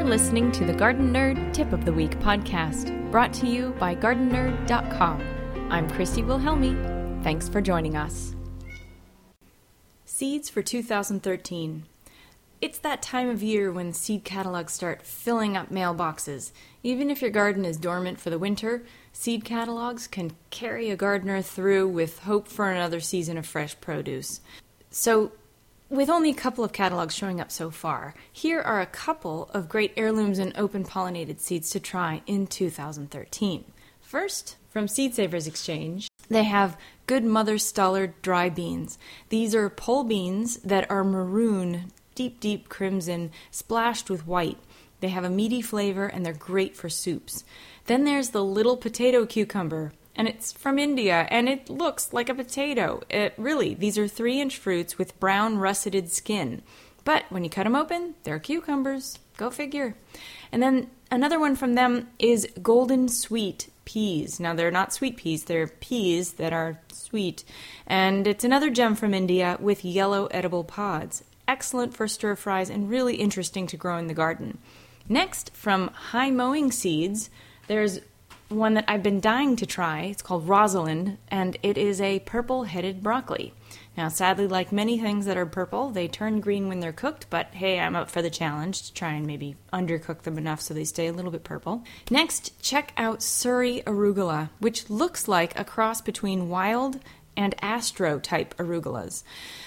listening to the Garden Nerd Tip of the Week podcast, brought to you by GardenNerd.com. I'm Christy Wilhelmi. Thanks for joining us. Seeds for 2013. It's that time of year when seed catalogs start filling up mailboxes. Even if your garden is dormant for the winter, seed catalogs can carry a gardener through with hope for another season of fresh produce. So, with only a couple of catalogs showing up so far, here are a couple of great heirlooms and open-pollinated seeds to try in 2013. First, from Seed Savers Exchange, they have Good Mother Stollard dry beans. These are pole beans that are maroon, deep crimson, splashed with white. They have a meaty flavor and they're great for soups. Then there's the Little Potato Cucumber, and it's from India, and it looks like a potato. Really, these are 3-inch fruits with brown russeted skin. But when you cut them open, they're cucumbers. Go figure. And then another one from them is Golden Sweet peas. Now, they're not sweet peas, they're peas that are sweet. And it's another gem from India with yellow edible pods. Excellent for stir fries and really interesting to grow in the garden. Next, from High Mowing Seeds, there's one that I've been dying to try. It's called Rosalind, and it is a purple-headed broccoli. Now, sadly, like many things that are purple, they turn green when they're cooked, but hey, I'm up for the challenge to try and maybe undercook them enough so they stay a little bit purple. Next, check out Surrey arugula, which looks like a cross between wild and astro-type arugulas.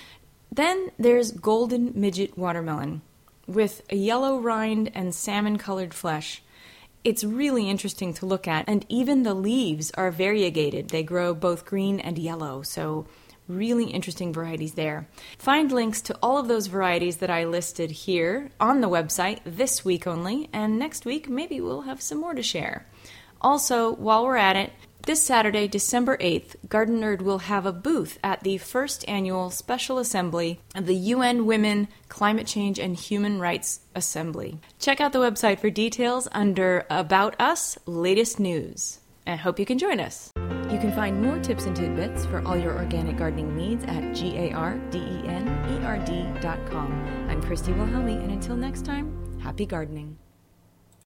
Then there's Golden Midget watermelon with a yellow rind and salmon-colored flesh. It's really interesting to look at, and even the leaves are variegated. They grow both green and yellow, so really interesting varieties there. Find links to all of those varieties that I listed here on the website this week only, and next week maybe we'll have some more to share. Also, while we're at it, this Saturday, December 8th, Garden Nerd will have a booth at the first annual Special Assembly of the UN Women, Climate Change, and Human Rights Assembly. Check out the website for details under About Us, Latest News. I hope you can join us. You can find more tips and tidbits for all your organic gardening needs at GardenNerd.com. I'm Christy Wilhelmi, and until next time, happy gardening.